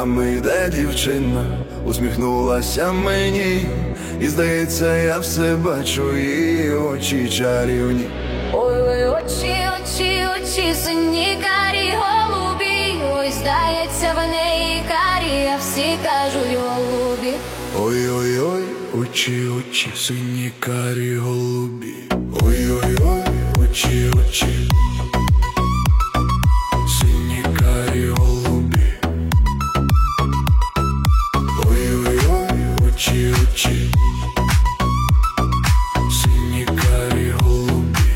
Берегами йде дівчина, усміхнулася мені, і здається, я все бачу, її очі чарівні. Ой, очі, очі, очі, сині карі голубі. Ой, здається, в неї карі, а всі кажуть голубі. Ой-ой-ой, очі, очі, сині карі голубі. Ой-ой-ой, очі, очі, сині карі голубі. Ой-ой-ой, очі, очі, сині карі голубі.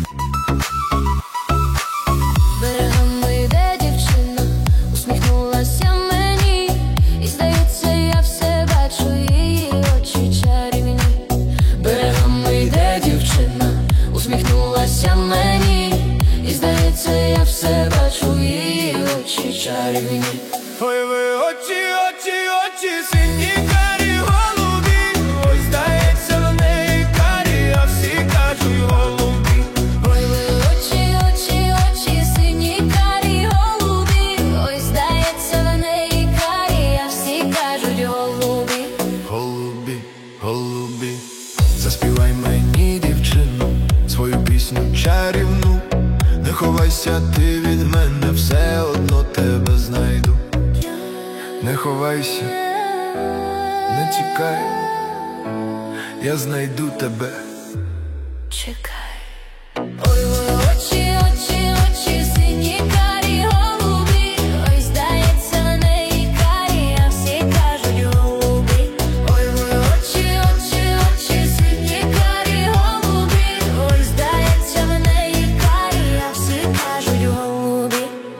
Берегами йде дівчина, усміхнулася мені, і здається, я все бачу, її очі чарівні. Берегами йде дівчина, усміхнулася мені, і здається, я все бачу, її очі чарівні. Ой, ви очі, очі, очі, сині карі голубі. Ой, здається, в неї карі, а всі кажуть голубі. Ой, ви очі, очі, очі, сині карі голубі. Ой, здається, в неї карі, а всі кажуть голубі. Голубі, голубі, заспівай мені, дівчину, свою пісню чарівну. Не ховайся ти від мене, все одно тебе знайду. Не ховайся, не тікай, я знайду тебе. Чекай. Ой, ви очі, очі, очі, сині карі голубі. Ой, здається, в неї карі, а всі кажуть голубі. Ой, ви очі, очі, очі, сині карі голубі. Ой, здається, в неї карі, а всі кажуть голубі.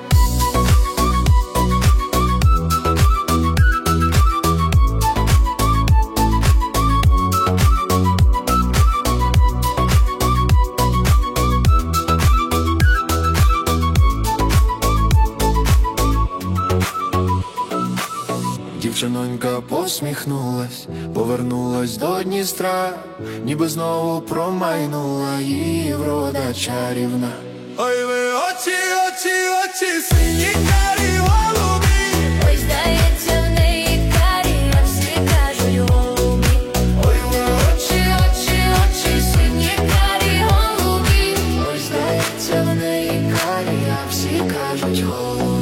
Дівчинонька посміхнулась, повернулась до Дністра, ніби знову промайнула її врода чарівна. Ой, ви очі, очі, очі, сині карі голубі. Ой, здається, в неї карі, а всі кажуть голубі. Ой, ви Очі, очі, очі, сині карі голубі. Ой, здається, в неї карі, а всі кажуть голубі.